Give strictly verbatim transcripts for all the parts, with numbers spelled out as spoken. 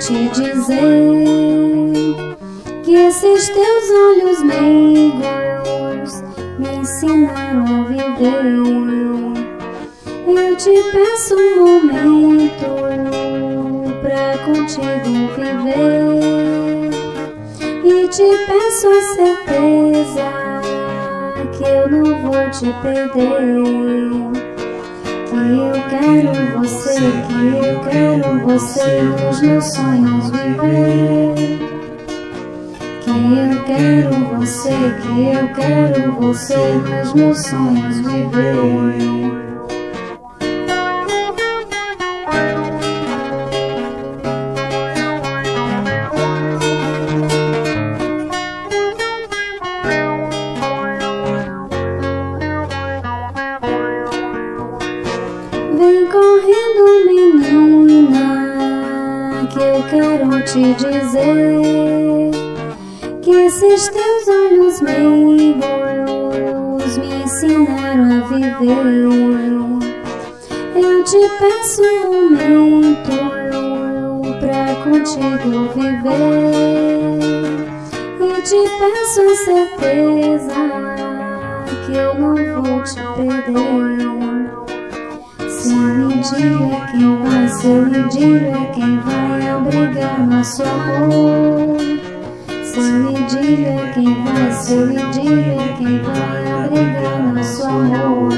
te dizer que esses teus olhos meigos me ensinaram a viver. Eu te peço um momento pra contigo viver, e te peço a certeza que eu não vou te perder. Que eu quero você, que eu quero você nos meus sonhos viver. Que eu quero você, que eu quero você nos meus sonhos viver. Vem correndo, menina, que eu quero te dizer que esses teus olhos meigos me ensinaram a viver. Eu te peço um momento pra contigo viver, e te peço a certeza que eu não vou te perder. Seu idílio é quem vai, seu idílio é quem vai abrigar nosso amor. Seu idílio é quem vai, seu idílio é quem vai abrigar nosso amor.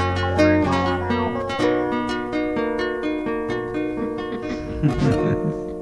Ha ha ha.